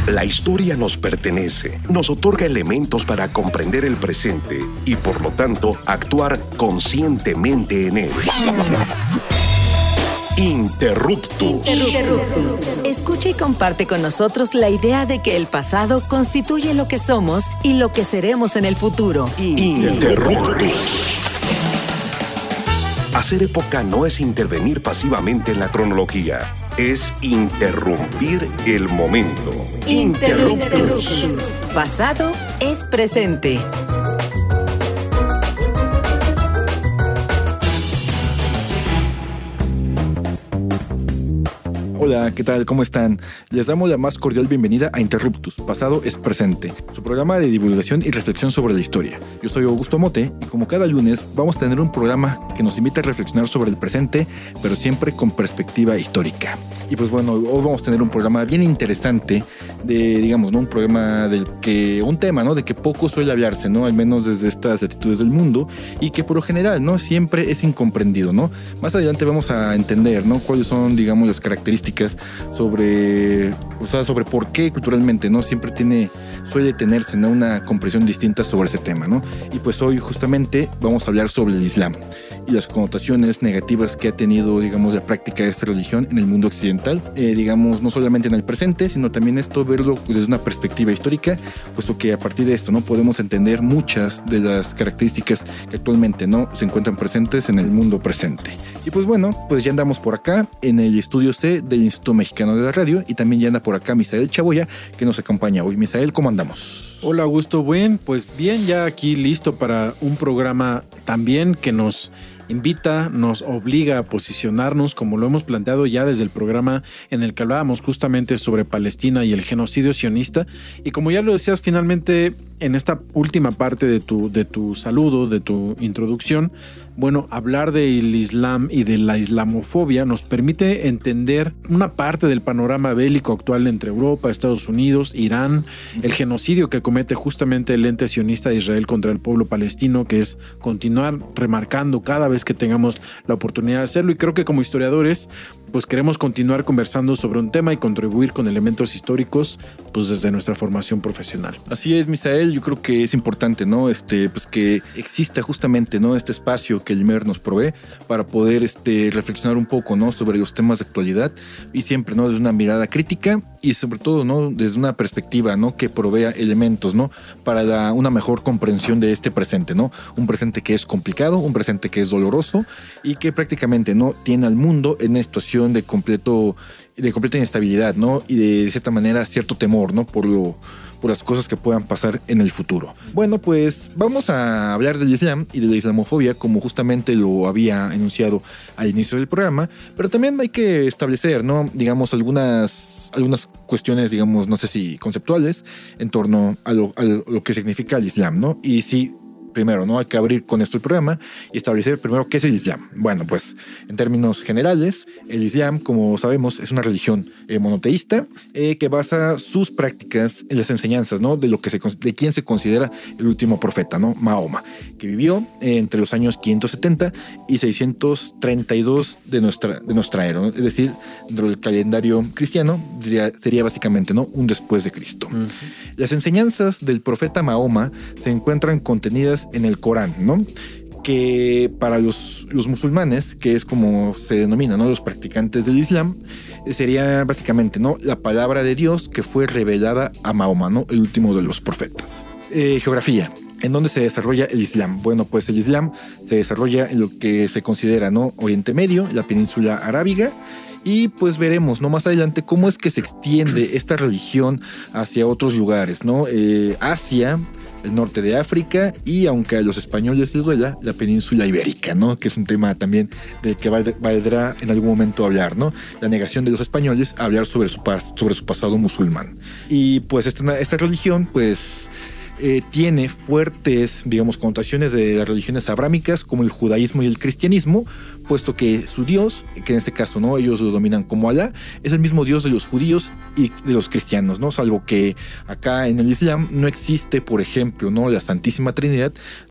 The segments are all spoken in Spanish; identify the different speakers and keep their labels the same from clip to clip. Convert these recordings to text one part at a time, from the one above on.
Speaker 1: La historia nos pertenece, nos otorga elementos para comprender el presente y, por lo tanto, actuar conscientemente en él. Interruptus.
Speaker 2: Escucha y comparte con nosotros la idea de que el pasado constituye lo que somos y lo que seremos en el futuro.
Speaker 1: Interruptus. Hacer época no es intervenir pasivamente en la cronología, es interrumpir el momento.
Speaker 2: Interruptus. Pasado es presente.
Speaker 3: Hola, ¿qué tal? ¿Cómo están? Les damos la más cordial bienvenida a Interruptus, Pasado es Presente, su programa de divulgación y reflexión sobre la historia. Yo soy Augusto Mote y como cada lunes vamos a tener un programa que nos invita a reflexionar sobre el presente, pero siempre con perspectiva histórica. Y pues bueno, hoy vamos a tener un programa bien interesante un programa un tema, ¿no? De que poco suele hablarse, ¿no? Al menos desde estas latitudes del mundo y que por lo general, ¿no? Siempre es incomprendido, ¿no? Más adelante vamos a entender, ¿no? Cuáles son, digamos, las características sobre por qué culturalmente, ¿no? Siempre suele tenerse, ¿no? Una comprensión distinta sobre ese tema, ¿no? Y pues hoy justamente vamos a hablar sobre el Islam y las connotaciones negativas que ha tenido, digamos, la práctica de esta religión en el mundo occidental, no solamente en el presente, sino también verlo desde una perspectiva histórica, puesto que a partir de esto, ¿no? Podemos entender muchas de las características que actualmente, ¿no? Se encuentran presentes en el mundo presente. Y pues bueno, pues ya andamos por acá en el estudio C del Instituto Mexicano de la Radio y también ya anda por acá Misael Chaboya, que nos acompaña hoy. Misael, ¿cómo andamos?
Speaker 4: Hola Augusto, pues bien, ya aquí listo para un programa también que nos invita, nos obliga a posicionarnos, como lo hemos planteado ya desde el programa en el que hablábamos justamente sobre Palestina y el genocidio sionista. Y como ya lo decías, finalmente en esta última parte de tu saludo, de tu introducción, bueno, hablar del Islam y de la islamofobia nos permite entender una parte del panorama bélico actual entre Europa, Estados Unidos, Irán, el genocidio que comete justamente el ente sionista de Israel contra el pueblo palestino, que es continuar remarcando cada vez que tengamos la oportunidad de hacerlo. Y creo que como historiadores, pues queremos continuar conversando sobre un tema y contribuir con elementos históricos, pues desde nuestra formación profesional.
Speaker 3: Así es, Misael, yo creo que es importante, ¿no? Pues que exista justamente, ¿no? Este espacio que el IMER nos provee para poder reflexionar un poco, ¿no? Sobre los temas de actualidad y siempre, ¿no? Desde una mirada crítica y sobre todo, ¿no? Desde una perspectiva, ¿no? Que provea elementos, ¿no? Para una mejor comprensión de este presente, ¿no? Un presente que es complicado, un presente que es doloroso y que prácticamente, ¿no? Tiene al mundo en una situación de completa inestabilidad, ¿no? Y de cierta manera cierto temor, ¿no? Por las cosas que puedan pasar en el futuro. Bueno, pues vamos a hablar del Islam y de la islamofobia como justamente lo había enunciado al inicio del programa, pero también hay que establecer, ¿no? Digamos, algunas cuestiones, digamos, no sé si conceptuales en torno a lo que significa el Islam, ¿no? Y si primero, ¿no? Hay que abrir con esto el programa y establecer primero qué es el Islam. Bueno, pues en términos generales, el Islam, como sabemos, es una religión monoteísta que basa sus prácticas en las enseñanzas, ¿no? De quien se considera el último profeta, ¿no? Mahoma, que vivió entre los años 570 y 632 de nuestra era, ¿no? Es decir, dentro del calendario cristiano sería básicamente, ¿no? Un después de Cristo. Uh-huh. Las enseñanzas del profeta Mahoma se encuentran contenidas en el Corán, ¿no? Que para los musulmanes, que es como se denomina, ¿no? Los practicantes del Islam, sería básicamente, ¿no? La palabra de Dios que fue revelada a Mahoma, ¿no? El último de los profetas. Geografía. ¿En dónde se desarrolla el Islam? Bueno, pues el Islam se desarrolla en lo que se considera, ¿no? Oriente Medio, la península arábiga. Y pues veremos, ¿no? Más adelante cómo es que se extiende esta religión hacia otros lugares, ¿no? Asia, el norte de África y, aunque a los españoles les duela, la península ibérica, ¿no? Que es un tema también del que valdrá en algún momento hablar, ¿no? La negación de los españoles a hablar sobre su pasado musulmán. Y pues esta religión, pues tiene fuertes, digamos, connotaciones de las religiones abrámicas como el judaísmo y el cristianismo, puesto que su Dios, que en este caso, ¿no?, ellos lo dominan como Alá, es el mismo Dios de los judíos y de los cristianos, ¿no? Salvo que acá en el Islam no existe, por ejemplo, ¿no?, la Santísima Trinidad,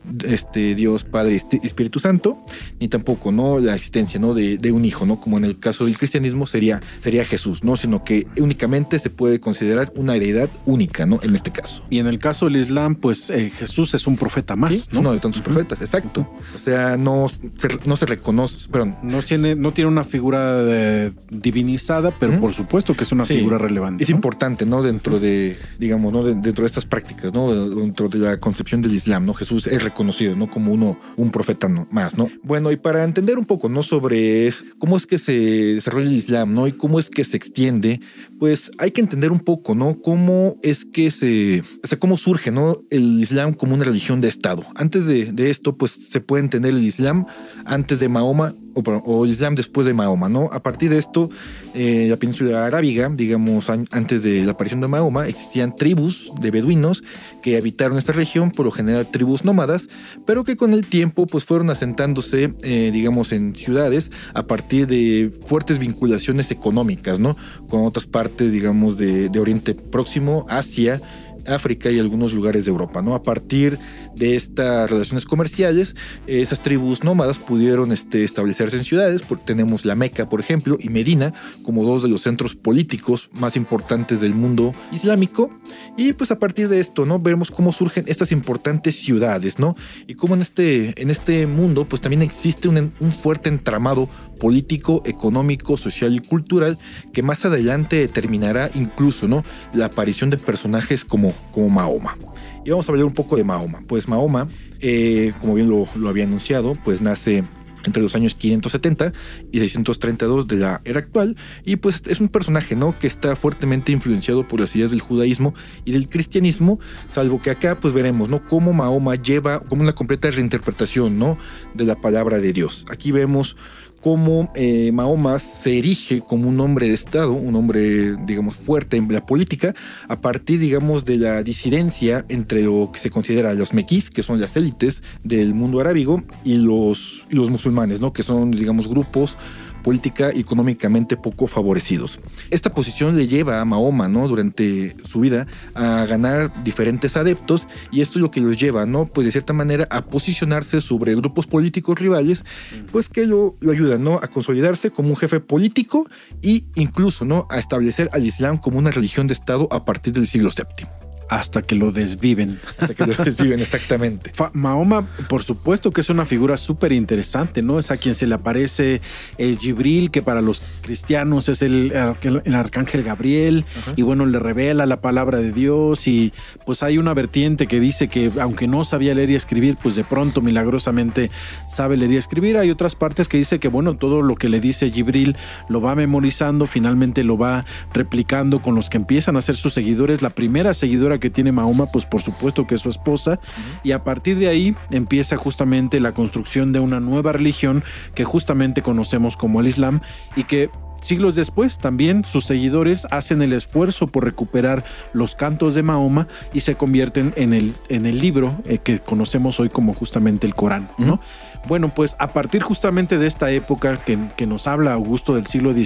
Speaker 3: Dios Padre y Espíritu Santo, ni tampoco, ¿no?, la existencia, ¿no?, de un hijo, ¿no?, como en el caso del cristianismo sería Jesús, ¿no?, sino que únicamente se puede considerar una deidad única, ¿no?, en este caso.
Speaker 4: Y en el caso del Islam, pues Jesús es un profeta más,
Speaker 3: ¿sí? ¿No? Uno de tantos profetas, exacto. O sea, no se reconoce, perdón.
Speaker 4: No tiene una figura divinizada, pero por supuesto que es una figura relevante.
Speaker 3: Es importante, ¿no?, dentro de, digamos, ¿no?, dentro de estas prácticas, ¿no?, dentro de la concepción del Islam, ¿no? Jesús es reconocido, ¿no?, como un profeta más, ¿no? Bueno, y para entender un poco, ¿no?, sobre cómo es que se desarrolla el Islam, ¿no?, y cómo es que se extiende, pues hay que entender un poco, ¿no?, cómo es que cómo surge, ¿no?, el Islam como una religión de Estado. Antes de esto, pues se puede entender el Islam antes de Mahoma o el Islam después de Mahoma, ¿no? A partir de esto, la península arábiga, digamos, antes de la aparición de Mahoma, existían tribus de beduinos que habitaron esta región, por lo general tribus nómadas, pero que con el tiempo pues fueron asentándose, digamos, en ciudades a partir de fuertes vinculaciones económicas, ¿no?, con otras partes, digamos, de Oriente Próximo, Asia, África y algunos lugares de Europa, ¿no? A partir de estas relaciones comerciales, esas tribus nómadas pudieron establecerse en ciudades. Tenemos la Meca, por ejemplo, y Medina como dos de los centros políticos más importantes del mundo islámico. Y pues a partir de esto, ¿no?, vemos cómo surgen estas importantes ciudades, ¿no? Y cómo en este mundo pues también existe un fuerte entramado político, económico, social y cultural que más adelante determinará incluso, ¿no?, la aparición de personajes como Mahoma. Y vamos a hablar un poco de Mahoma. Pues Mahoma, como bien lo había anunciado, pues nace entre los años 570 y 632 de la era actual, y pues es un personaje, ¿no?, que está fuertemente influenciado por las ideas del judaísmo y del cristianismo, salvo que acá pues veremos, ¿no?, cómo Mahoma lleva como una completa reinterpretación, ¿no?, de la palabra de Dios. Aquí vemos cómo Mahoma se erige como un hombre de Estado, un hombre, digamos, fuerte en la política, a partir, digamos, de la disidencia entre lo que se considera los mequís, que son las élites del mundo arábigo, y los musulmanes, ¿no?, que son, digamos, grupos política y económicamente poco favorecidos. Esta posición le lleva a Mahoma, ¿no?, durante su vida a ganar diferentes adeptos, y esto es lo que los lleva, ¿no?, pues de cierta manera a posicionarse sobre grupos políticos rivales, pues que lo ayudan, ¿no?, a consolidarse como un jefe político e incluso, ¿no?, a establecer al Islam como una religión de Estado a partir del siglo VII.
Speaker 4: Hasta que lo desviven.
Speaker 3: Exactamente.
Speaker 4: Mahoma, por supuesto que es una figura súper interesante, ¿no? Es a quien se le aparece el Jibril, que para los cristianos es el arcángel Gabriel. Ajá. Y bueno, le revela la palabra de Dios, y pues hay una vertiente que dice que aunque no sabía leer y escribir, pues de pronto milagrosamente sabe leer y escribir. Hay otras partes que dice que bueno, todo lo que le dice Jibril lo va memorizando, finalmente lo va replicando con los que empiezan a ser sus seguidores. La primera seguidora que tiene Mahoma, pues por supuesto que es su esposa, y a partir de ahí empieza justamente la construcción de una nueva religión que justamente conocemos como el Islam, y que siglos después también sus seguidores hacen el esfuerzo por recuperar los cantos de Mahoma y se convierten en el libro que conocemos hoy como justamente el Corán, ¿no? Bueno, pues a partir justamente de esta época que nos habla Augusto del siglo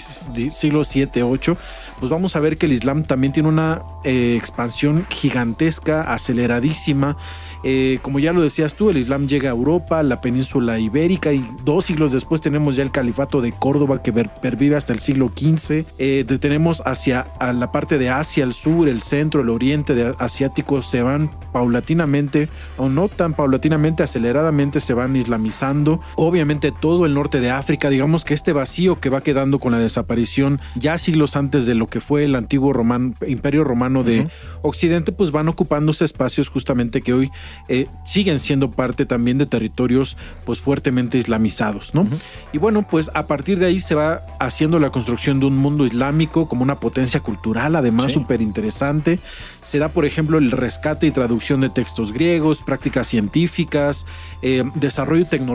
Speaker 4: VII, VIII, pues vamos a ver que el Islam también tiene una expansión gigantesca, aceleradísima. Como ya lo decías tú, el Islam llega a Europa, la península ibérica, y 2 siglos después tenemos ya el califato de Córdoba, que pervive hasta el siglo XV. Tenemos a la parte de Asia, el sur, el centro, el oriente asiático se van paulatinamente, o no tan paulatinamente, aceleradamente se van islamizando. Obviamente todo el norte de África, digamos que este vacío que va quedando con la desaparición ya siglos antes de lo que fue el antiguo Imperio Romano de Occidente, pues van ocupándose espacios justamente que hoy siguen siendo parte también de territorios pues fuertemente islamizados, ¿no? Y bueno, pues a partir de ahí se va haciendo la construcción de un mundo islámico como una potencia cultural, además súper interesante. Se da, por ejemplo, el rescate y traducción de textos griegos, prácticas científicas, desarrollo tecnológico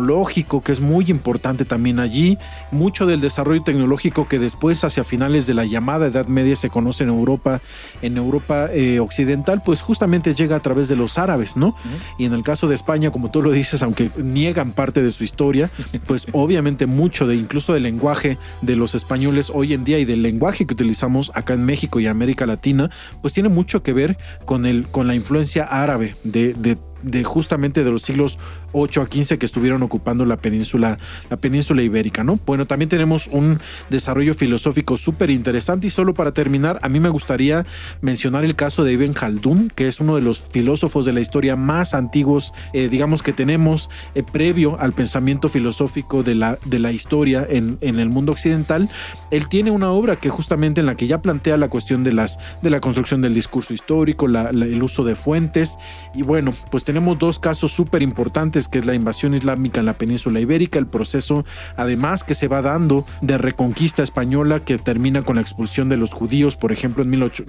Speaker 4: tecnológico que es muy importante también allí, mucho del desarrollo tecnológico que después hacia finales de la llamada Edad Media se conoce en Europa occidental, pues justamente llega a través de los árabes, ¿no? Y en el caso de España, como tú lo dices, aunque niegan parte de su historia, pues obviamente mucho incluso del lenguaje de los españoles hoy en día y del lenguaje que utilizamos acá en México y América Latina, pues tiene mucho que ver con la influencia árabe de justamente de los siglos 8 a 15 que estuvieron ocupando la península ibérica, ¿no? Bueno, también tenemos un desarrollo filosófico súper interesante y solo para terminar, a mí me gustaría mencionar el caso de Ibn Khaldún, que es uno de los filósofos de la historia más antiguos, digamos que tenemos previo al pensamiento filosófico de la historia en el mundo occidental. Él tiene una obra que justamente en la que ya plantea la cuestión de la construcción del discurso histórico, el uso de fuentes, y bueno, pues tenemos dos casos súper importantes, que es la invasión islámica en la península ibérica, el proceso además que se va dando de reconquista española que termina con la expulsión de los judíos, por ejemplo, en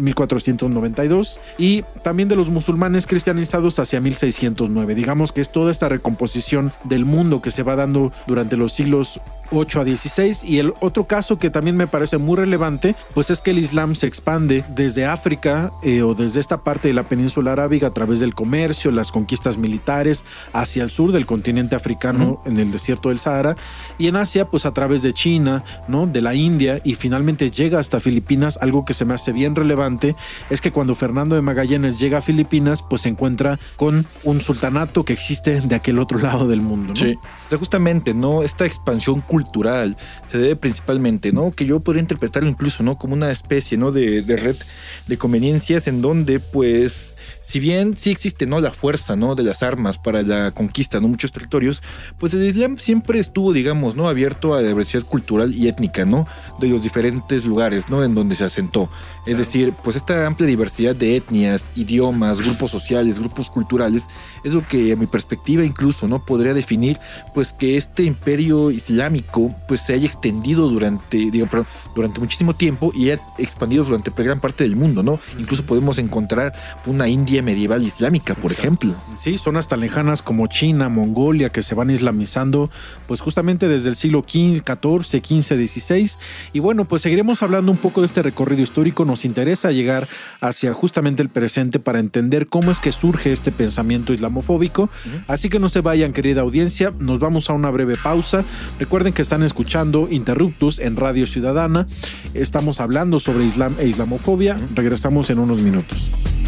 Speaker 4: 1492, y también de los musulmanes cristianizados hacia 1609. Digamos que es toda esta recomposición del mundo que se va dando durante los siglos 8 a 16. Y el otro caso que también me parece muy relevante, pues es que el Islam se expande desde África o desde esta parte de la península arábiga a través del comercio, las conquistas militares hacia el sur del continente africano, en el desierto del Sahara, y en Asia pues a través de China, ¿no? De la India, y finalmente llega hasta Filipinas. Algo que se me hace bien relevante es que cuando Fernando de Magallanes llega a Filipinas, pues se encuentra con un sultanato que existe de aquel otro lado del mundo, ¿no?
Speaker 3: Sí, o sea, justamente, ¿no? Esta expansión cultural se debe principalmente, ¿no? Que yo podría interpretarlo incluso, ¿no? Como una especie, ¿no? De red de conveniencias en donde, pues, si bien sí existe, ¿no? La fuerza, ¿no? De las armas para la conquista, ¿no? Muchos territorios, pues el Islam siempre estuvo, digamos, ¿no? Abierto a la diversidad cultural y étnica, ¿no? De los diferentes lugares, ¿no? En donde se asentó. Es decir, pues esta amplia diversidad de etnias, idiomas, grupos sociales, grupos culturales, es lo que a mi perspectiva incluso, ¿no? Podría definir, pues, que este imperio islámico, pues, se haya extendido durante muchísimo tiempo y haya expandido durante gran parte del mundo, ¿no? Incluso podemos encontrar una India medieval islámica, por ejemplo.
Speaker 4: Sí, zonas tan lejanas como China, Mongolia, que se van islamizando, pues justamente desde el siglo XIV, XV, XVI. Y bueno, pues seguiremos hablando un poco de este recorrido histórico. Nos interesa llegar hacia justamente el presente para entender cómo es que surge este pensamiento islamofóbico. Así que no se vayan, querida audiencia, nos vamos a una breve pausa. Recuerden que están escuchando Interruptus en Radio Ciudadana. Estamos hablando sobre Islam e islamofobia. Regresamos en unos minutos.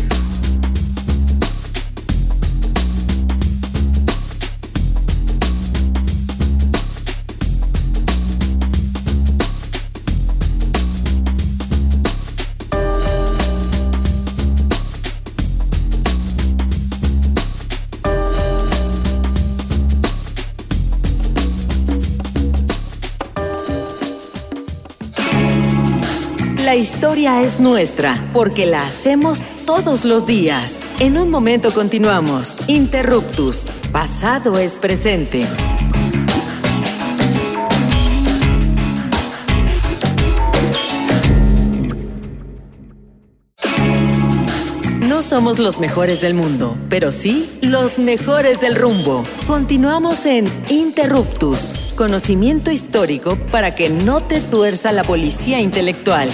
Speaker 2: La historia es nuestra, porque la hacemos todos los días. En un momento continuamos. Interruptus. Pasado es presente. No somos los mejores del mundo, pero sí los mejores del rumbo. Continuamos en Interruptus. Conocimiento histórico para que no te tuerza la policía intelectual.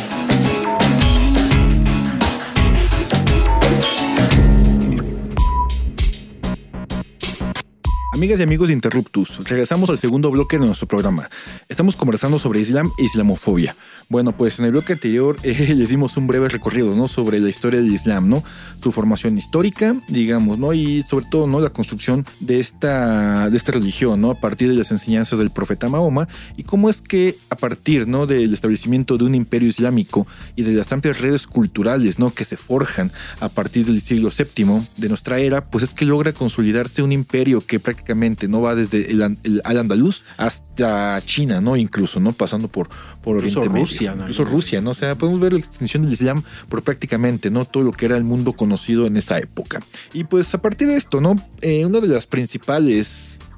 Speaker 3: Amigas y amigos de Interruptus, regresamos al segundo bloque de nuestro programa. Estamos conversando sobre Islam e islamofobia. Bueno, pues en el bloque anterior les dimos un breve recorrido, ¿no? Sobre la historia del Islam, ¿no? Su formación histórica, digamos, ¿no? Y sobre todo, ¿no? La construcción de esta religión, ¿no? A partir de las enseñanzas del profeta Mahoma, y cómo es que a partir, ¿no? Del establecimiento de un imperio islámico y de las amplias redes culturales, ¿no? Que se forjan a partir del siglo VII de nuestra era, pues es que logra consolidarse un imperio que prácticamente no va desde el Al-Andalus hasta China, ¿no? Incluso, ¿no? Pasando por Oriente Medio.
Speaker 4: Rusia, ¿no?
Speaker 3: Incluso Rusia, ¿no? O sea, podemos ver la extensión del Islam por prácticamente, ¿no? Todo lo que era el mundo conocido en esa época. Y pues a partir de esto, ¿no? Una de las principales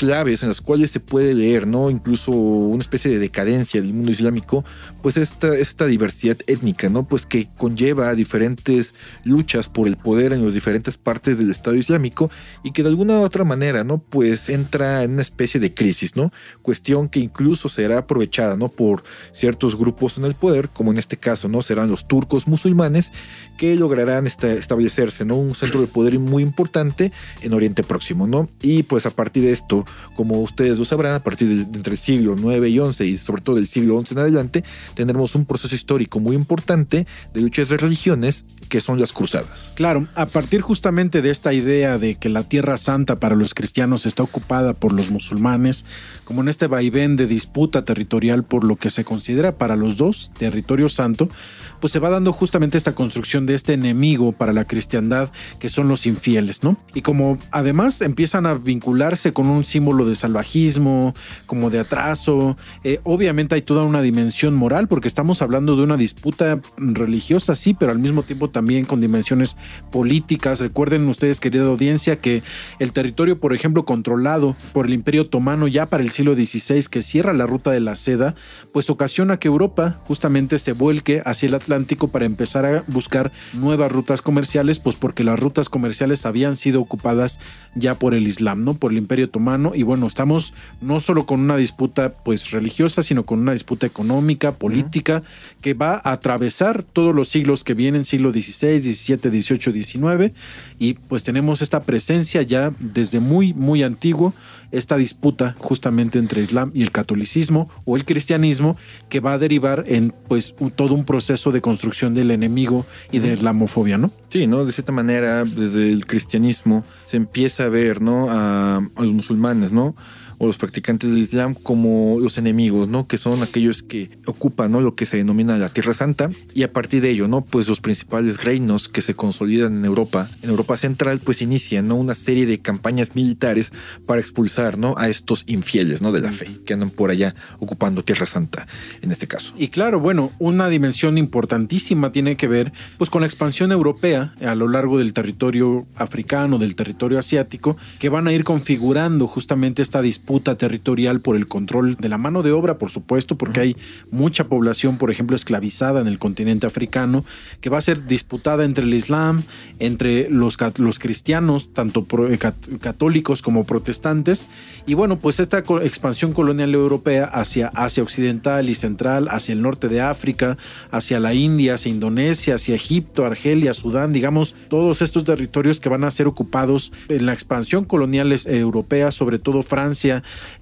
Speaker 3: claves en las cuales se puede leer, ¿no? Incluso una especie de decadencia del mundo islámico, pues esta diversidad étnica, ¿no? Pues que conlleva diferentes luchas por el poder en las diferentes partes del Estado Islámico y que de alguna u otra manera, ¿no? Pues entra en una especie de crisis, ¿no? Cuestión que incluso será aprovechada, ¿no? Por ciertos grupos en el poder, como en este caso, ¿no? Serán los turcos musulmanes que lograrán establecerse, ¿no? Un centro de poder muy importante en Oriente Próximo, ¿no? Y pues a partir de esto, como ustedes lo sabrán, a partir de entre el siglo IX y XI y sobre todo del siglo XI en adelante, tendremos un proceso histórico muy importante de luchas de religiones que son las cruzadas.
Speaker 4: Claro, a partir justamente de esta idea de que la Tierra Santa para los cristianos está ocupada por los musulmanes, como en este vaivén de disputa territorial por lo que se considera para los dos territorio santo, pues se va dando justamente esta construcción de este enemigo para la cristiandad que son los infieles, ¿no? Y como además empiezan a vincularse con un símbolo de salvajismo, como de atraso, obviamente hay toda una dimensión moral porque estamos hablando de una disputa religiosa, sí, pero al mismo tiempo también con dimensiones políticas. Recuerden ustedes, querida audiencia, que el territorio, por ejemplo, controlado por el Imperio Otomano ya para el siglo XVI, que cierra la ruta de la seda, pues ocasiona que Europa justamente se vuelque hacia el Atlántico para empezar a buscar nuevas rutas comerciales, pues porque las rutas comerciales habían sido ocupadas ya por el Islam, ¿no? Por el Imperio Otomano. Y bueno, estamos no solo con una disputa pues religiosa, sino con una disputa económica, política, que va a atravesar todos los siglos que vienen, siglo XVI, XVII, XVIII, XIX, y pues tenemos esta presencia ya desde muy antiguo, esta disputa justamente entre Islam y el catolicismo o el cristianismo, que va a derivar en pues todo un proceso de construcción del enemigo y de islamofobia, ¿no?
Speaker 3: Sí, ¿no? De cierta manera, desde el cristianismo se empieza a ver, ¿no? A los musulmanes, ¿no? O los practicantes del Islam como los enemigos, ¿no? Que son aquellos que ocupan, ¿no? Lo que se denomina la Tierra Santa, y a partir de ello, ¿no? Pues los principales reinos que se consolidan en Europa Central, pues inician, ¿no? Una serie de campañas militares para expulsar, ¿no? A estos infieles, ¿no? De la fe, que andan por allá ocupando Tierra Santa, en este caso.
Speaker 4: Y claro, bueno, una dimensión importantísima tiene que ver, pues, con la expansión europea a lo largo del territorio africano, del territorio asiático, que van a ir configurando justamente esta disputa territorial por el control de la mano de obra, por supuesto, porque hay mucha población, por ejemplo, esclavizada en el continente africano, que va a ser disputada entre el Islam, entre los cristianos, tanto católicos como protestantes. Y bueno, pues esta expansión colonial europea hacia Asia Occidental y Central, hacia el norte de África, hacia la India, hacia Indonesia, hacia Egipto, Argelia, Sudán, digamos, todos estos territorios que van a ser ocupados en la expansión colonial europea, sobre todo Francia,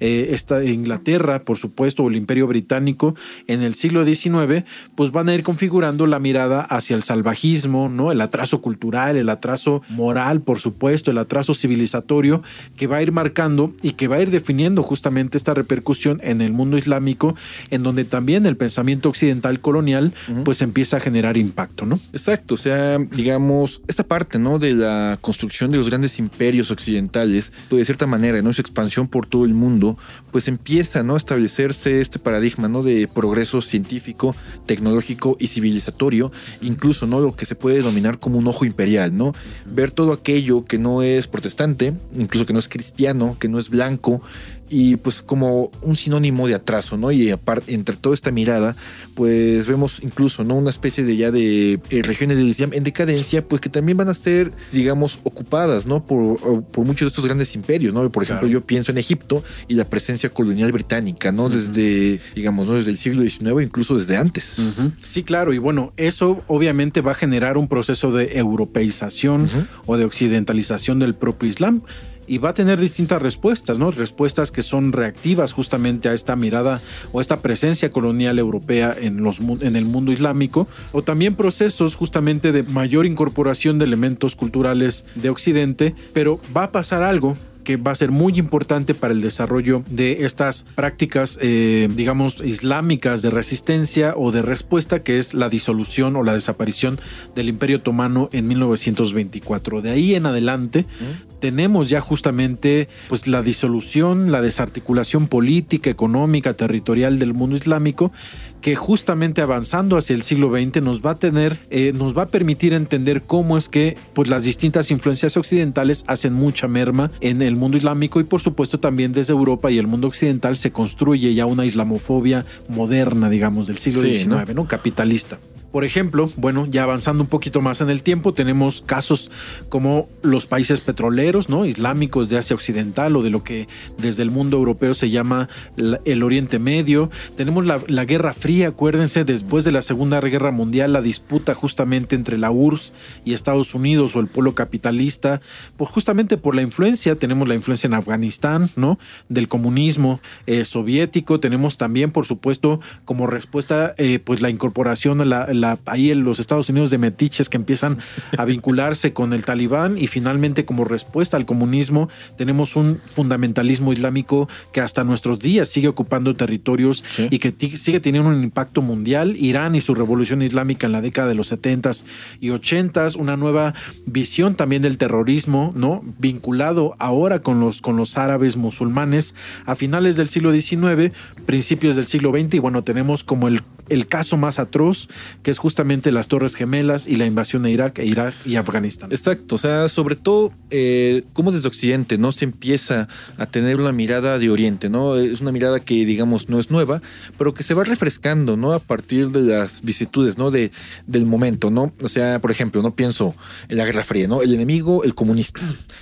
Speaker 4: Inglaterra, por supuesto, o el Imperio Británico en el siglo XIX, pues van a ir configurando la mirada hacia el salvajismo, ¿no? El atraso cultural, el atraso moral, por supuesto, el atraso civilizatorio, que va a ir marcando y que va a ir definiendo justamente esta repercusión en el mundo islámico, en donde también el pensamiento occidental colonial pues empieza a generar impacto, ¿no?
Speaker 3: Exacto, o sea, digamos, esta parte, ¿no? De la construcción de los grandes imperios occidentales, pues de cierta manera, ¿no? Su expansión por todo el mundo, pues empieza, ¿no? A establecerse este paradigma, ¿no? De progreso científico, tecnológico y civilizatorio, incluso, ¿no? Lo que se puede denominar como un ojo imperial, ¿no? Ver todo aquello que no es protestante, incluso que no es cristiano, que no es blanco, y pues como un sinónimo de atraso, ¿no? Y aparte, entre toda esta mirada, pues vemos incluso, ¿no? Una especie de ya de regiones del Islam en decadencia, pues que también van a ser, digamos, ocupadas, ¿no? Por muchos de estos grandes imperios, ¿no? Por ejemplo, yo pienso en Egipto y la presencia colonial británica, ¿no? Desde, digamos, ¿no? Desde el siglo XIX, incluso desde antes.
Speaker 4: Sí, claro, y bueno, eso obviamente va a generar un proceso de europeización o de occidentalización del propio Islam. Y va a tener distintas respuestas, ¿no? Respuestas que son reactivas justamente a esta mirada o esta presencia colonial europea en el mundo islámico, o también procesos justamente de mayor incorporación de elementos culturales de Occidente, pero va a pasar algo que va a ser muy importante para el desarrollo de estas prácticas, digamos, islámicas de resistencia o de respuesta, que es la disolución o la desaparición del Imperio Otomano en 1924. De ahí en adelante, tenemos ya justamente pues la disolución, la desarticulación política, económica, territorial del mundo islámico, que justamente avanzando hacia el siglo XX nos va a permitir entender cómo es que pues las distintas influencias occidentales hacen mucha merma en el mundo islámico, y por supuesto también desde Europa y el mundo occidental se construye ya una islamofobia moderna, digamos, del siglo XIX, ¿no? Capitalista. Por ejemplo, bueno, ya avanzando un poquito más en el tiempo, tenemos casos como los países petroleros, ¿no? Islámicos de Asia Occidental, o de lo que desde el mundo europeo se llama el Oriente Medio. Tenemos la Guerra Fría, acuérdense, después de la Segunda Guerra Mundial, la disputa justamente entre la URSS y Estados Unidos, o el polo capitalista, pues justamente por la influencia. Tenemos la influencia en Afganistán, ¿no? Del comunismo soviético. Tenemos también, por supuesto, como respuesta, pues la incorporación a ahí en los Estados Unidos de metiches que empiezan a vincularse con el Talibán, y finalmente como respuesta al comunismo tenemos un fundamentalismo islámico que hasta nuestros días sigue ocupando territorios y que sigue teniendo un impacto mundial. Irán y su revolución islámica en la década de los 70s y 80s, una nueva visión también del terrorismo, ¿no? Vinculado ahora con los árabes musulmanes a finales del siglo XIX, principios del siglo XX, y bueno, tenemos como el caso más atroz, que es justamente las Torres Gemelas y la invasión de Irak y Afganistán.
Speaker 3: Exacto, o sea, sobre todo cómo desde Occidente, ¿no? Se empieza a tener una mirada de Oriente, ¿no? Es una mirada que, digamos, no es nueva, pero que se va refrescando, ¿no? A partir de las vicisitudes, ¿no? Del momento, ¿no? O sea, por ejemplo, no pienso en la Guerra Fría, ¿no? El enemigo, el comunista.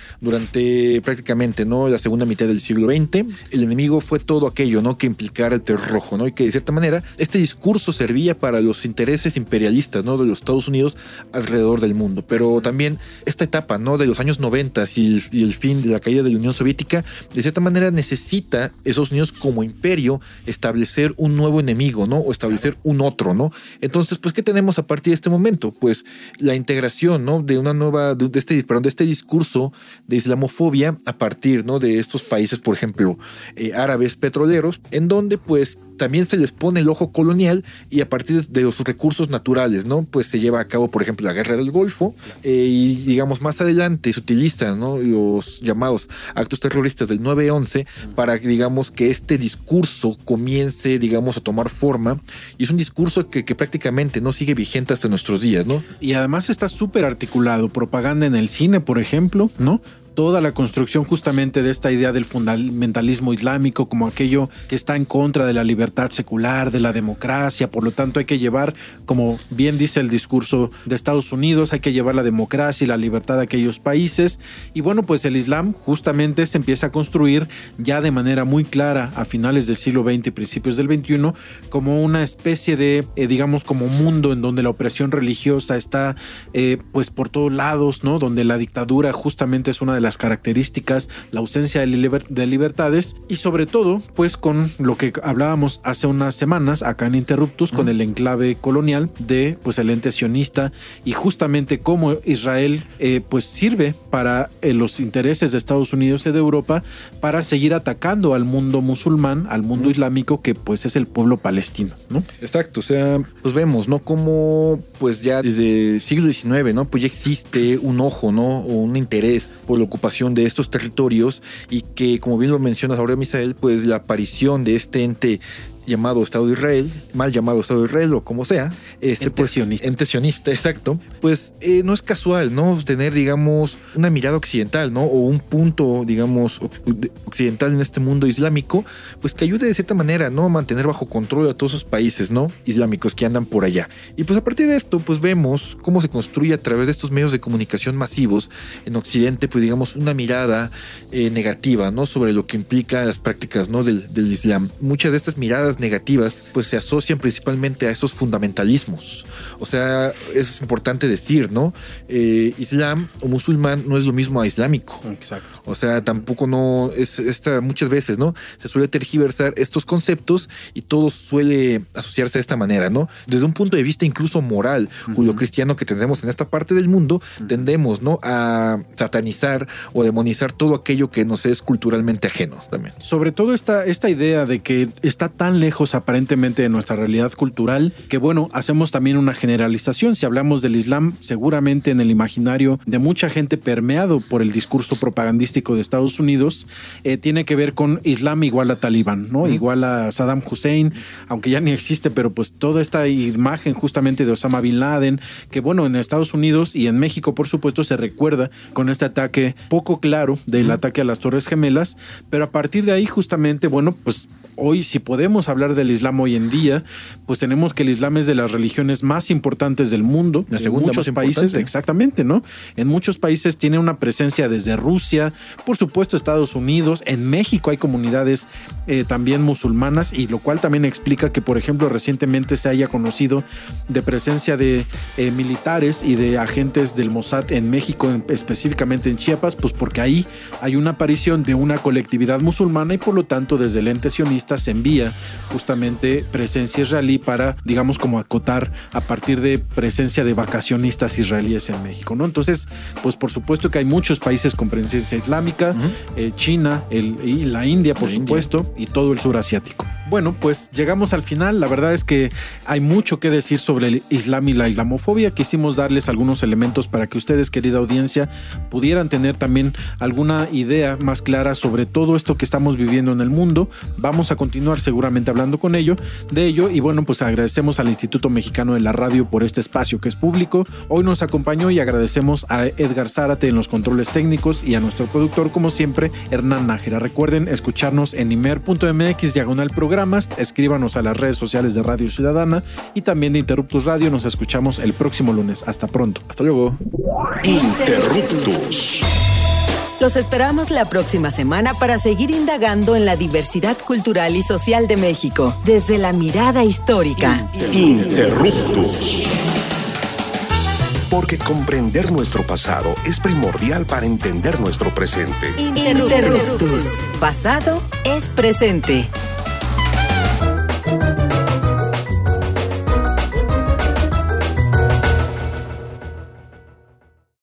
Speaker 3: Durante prácticamente, ¿no? La segunda mitad del siglo XX, el enemigo fue todo aquello, ¿no? Que implicara el terror rojo, ¿no? Y que de cierta manera este discurso servía para los intereses imperialistas, ¿no? De los Estados Unidos alrededor del mundo. Pero también esta etapa, ¿no? De los años 90 y el fin de la caída de la Unión Soviética, de cierta manera necesita Estados Unidos como imperio establecer un nuevo enemigo, ¿no? O establecer un otro, ¿no? Entonces, pues, ¿qué tenemos a partir de este momento? Pues la integración, ¿no? De una nueva, de este discurso de islamofobia a partir, ¿no? De estos países, por ejemplo, árabes petroleros, en donde, pues, también se les pone el ojo colonial, y a partir de los recursos naturales, ¿no? Pues se lleva a cabo, por ejemplo, la Guerra del Golfo, y digamos más adelante se utilizan, ¿no? Los llamados actos terroristas del 9/11 para, digamos, que este discurso comience, digamos, a tomar forma, y es un discurso que prácticamente no sigue vigente hasta nuestros días, ¿no?
Speaker 4: Y además está súper articulado, propaganda en el cine, por ejemplo, ¿no? Toda la construcción justamente de esta idea del fundamentalismo islámico como aquello que está en contra de la libertad secular, de la democracia. Por lo tanto, hay que llevar, como bien dice el discurso de Estados Unidos, hay que llevar la democracia y la libertad a aquellos países. Y bueno, pues el Islam justamente se empieza a construir ya de manera muy clara a finales del siglo XX y principios del XXI como una especie de, digamos, como mundo en donde la opresión religiosa está pues por todos lados, ¿no? Donde la dictadura justamente es una de las características, la ausencia de libertades, y sobre todo pues con lo que hablábamos hace unas semanas acá en Interruptus, con el enclave colonial de pues el ente sionista, y justamente cómo Israel pues sirve para los intereses de Estados Unidos y de Europa para seguir atacando al mundo musulmán, al mundo islámico, que pues es el pueblo palestino, ¿no?
Speaker 3: Exacto, o sea, pues vemos, ¿no? Cómo pues ya desde el siglo XIX, ¿no? Pues ya existe un ojo, ¿no? O un interés por la ocupación de estos territorios, y que, como bien lo mencionas ahora, Misael, pues la aparición de este ente llamado Estado de Israel, mal llamado Estado de Israel, o como sea, ente sionista, exacto, pues no es casual, ¿no? Tener, digamos, una mirada occidental, ¿no? O un punto, digamos, occidental en este mundo islámico, pues que ayude de cierta manera, ¿no? A mantener bajo control a todos esos países, ¿no? Islámicos que andan por allá. Y pues a partir de esto, pues vemos cómo se construye a través de estos medios de comunicación masivos en Occidente, pues digamos, una mirada negativa, ¿no? Sobre lo que implica las prácticas, ¿no? Del Islam. Muchas de estas miradas negativas pues se asocian principalmente a estos fundamentalismos. O sea, eso es importante decir, ¿no? Islam o musulmán no es lo mismo a islámico.
Speaker 4: Exacto.
Speaker 3: O sea, tampoco no es muchas veces, ¿no? Se suele tergiversar estos conceptos y todo suele asociarse de esta manera, ¿no? Desde un punto de vista incluso moral, judio-cristiano, que tenemos en esta parte del mundo, tendemos, ¿no? A satanizar o demonizar todo aquello que nos es culturalmente ajeno también.
Speaker 4: Sobre todo esta idea de que está tan lejos aparentemente de nuestra realidad cultural, que bueno, hacemos también una generalización. Si hablamos del Islam, seguramente en el imaginario de mucha gente permeado por el discurso propagandístico de Estados Unidos, tiene que ver con Islam igual a Talibán, ¿no? Igual a Saddam Hussein, aunque ya ni existe, pero pues toda esta imagen justamente de Osama Bin Laden, que bueno, en Estados Unidos y en México, por supuesto, se recuerda con este ataque poco claro del ataque a las Torres Gemelas, pero a partir de ahí justamente, bueno, pues hoy, si podemos hablar del Islam hoy en día, pues tenemos que el Islam es de las religiones más importantes del mundo.
Speaker 3: La segunda
Speaker 4: en muchos
Speaker 3: más
Speaker 4: países,
Speaker 3: importante.
Speaker 4: exactamente, ¿no? En muchos países tiene una presencia desde Rusia, por supuesto Estados Unidos, en México hay comunidades también musulmanas, y lo cual también explica que, por ejemplo, recientemente se haya conocido de presencia de militares y de agentes del Mossad en México, específicamente en Chiapas, pues porque ahí hay una aparición de una colectividad musulmana y por lo tanto desde el ente sionista se envía justamente presencia israelí para, digamos, como acotar a partir de presencia de vacacionistas israelíes en México, ¿no? Entonces, pues por supuesto que hay muchos países con presencia islámica, China y la India, por supuesto, y todo el sur asiático. Bueno, pues llegamos al final. La verdad es que hay mucho que decir sobre el Islam y la islamofobia. Quisimos darles algunos elementos para que ustedes, querida audiencia, pudieran tener también alguna idea más clara sobre todo esto que estamos viviendo en el mundo. Vamos a continuar seguramente hablando de ello, y bueno, pues agradecemos al Instituto Mexicano de la Radio por este espacio que es público. Hoy nos acompañó, y agradecemos a Edgar Zárate en los controles técnicos y a nuestro productor, como siempre, Hernán Nájera. Recuerden escucharnos en imer.mx/programas, escríbanos a las redes sociales de Radio Ciudadana y también de Interruptus Radio. Nos escuchamos el próximo lunes. Hasta pronto.
Speaker 3: Hasta luego.
Speaker 1: Interruptus.
Speaker 2: Los esperamos la próxima semana para seguir indagando en la diversidad cultural y social de México, desde la mirada histórica.
Speaker 1: Interruptus. Porque comprender nuestro pasado es primordial para entender nuestro presente.
Speaker 2: Interruptus. Pasado es presente.